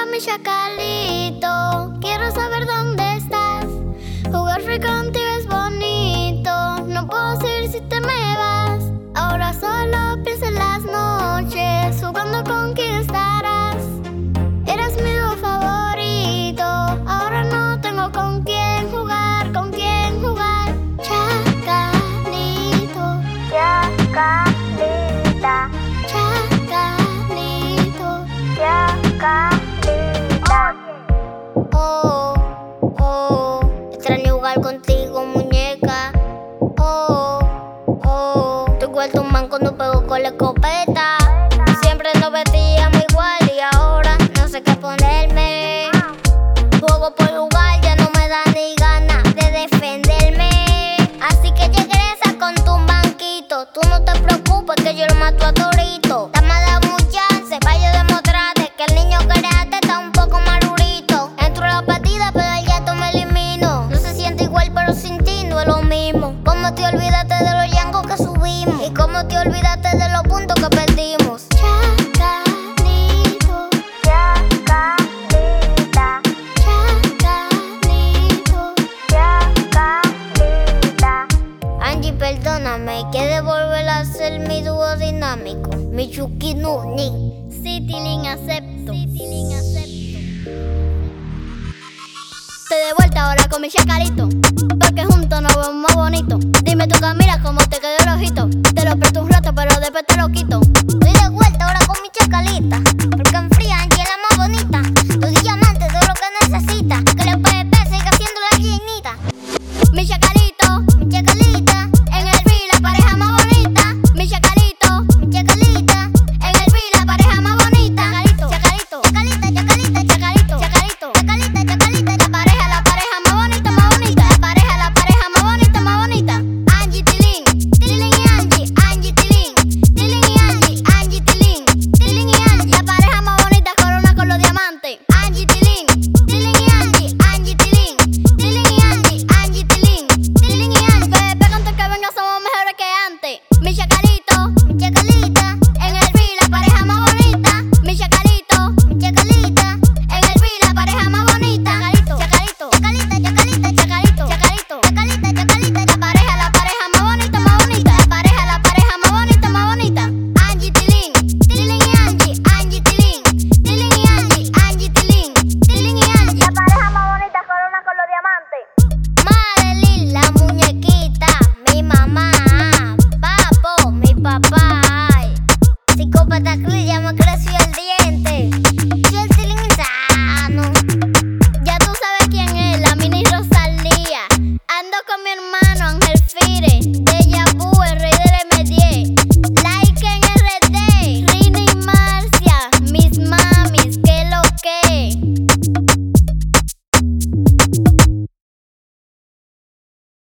Hola, mi chacalito, quiero saber dónde estás. Jugar free contigo es bonito, no puedo decir si te me vas. Ahora solo pienso en las noches, jugando con quién estarás. Eras mi dúo favorito, ahora no tengo con quién jugar, con quién jugar. Chacalito, Chacalita, chacalito, Chacalita. Extraño jugar contigo, muñeca. Estoy vuelto un man cuando pego con la escopeta. Siempre nos vestíamos igual y ahora no sé qué ponerme. Juego por jugar, ya no me da ni ganas de defenderme. Así que regresa con tu banquito. Tú no te preocupes que yo lo mato a Torito. Dame un chance para yo demostrarte que el niño que creaste está un poco madurito. Entro a la partida pero el gato me elimino. No se siente igual pero sin ti no es lo mismo. ¿Cómo te olvidaste de los yangos que subimos? ¿Y cómo te olvidaste de los puntos que perdimos? Chacalito, Chacalita, chacalito, Chacalita. Angie, perdóname, hay que devolver a ser mi dúo dinámico, mi Chucky Nunin. Citilin acepto. Estoy de vuelta ahora con mi chacalito, porque juntos nos vemos más bonito. Dime tú, Camila, cómo te quedó el ojito. Te lo presto un rato, pero después te lo quito. Estoy de vuelta ahora con mi chacalita, porque en fría Angie es la más bonita. Tu diamante, todo lo que necesita, que le puede siga haciendo la llenita. Mi chacalito, mi chacalita, en el free la pareja más bonita. Mi chacalito, mi chacalita, en el free la pareja más bonita. Chacalito, chacalita, chacalita, chacalito, chacalito, chacalita, chacalita, la pareja más bonita, más bonita. La pareja más bonita, más bonita. Angie, Tilín, Tilín y Angie, Angie, Tilín, Tilín y Angie, Angie, Tilín, Tilín y Angie, la pareja más bonita, corona con los diamantes. Angie, Tilín, Tilín y Angie, Angie, Tilín, Tilín y Angie, Angie, Tilín, Tilín y Angie. Bebé, antes que venga somos mejores que antes. Mi chacalito, mi chacalita, en el free la pareja más bonita. Mi chacalito, mi chacalita, en el free la pareja más bonita. Chacalito, chacalita, chacalita, chacalito, chacalito, chacalita, chacalita, la pareja más bonita, más bonita. La pareja más bonita, más bonita. Angie, Tilín, Tilín y Angie, Angie, Tilín, Tilín y Angie, Angie, Tilín, Tilín y Angie, La pareja más bonita, corona con los diamantes. Madeline, la muñequita, mi mamá, papo, mi papá. Psicópata Chris, ya me creció el diente. Yo el Tilín insano. Ya tú sabes quién es, la mini Rosalía. Ando con mi hermano Ángel Fire.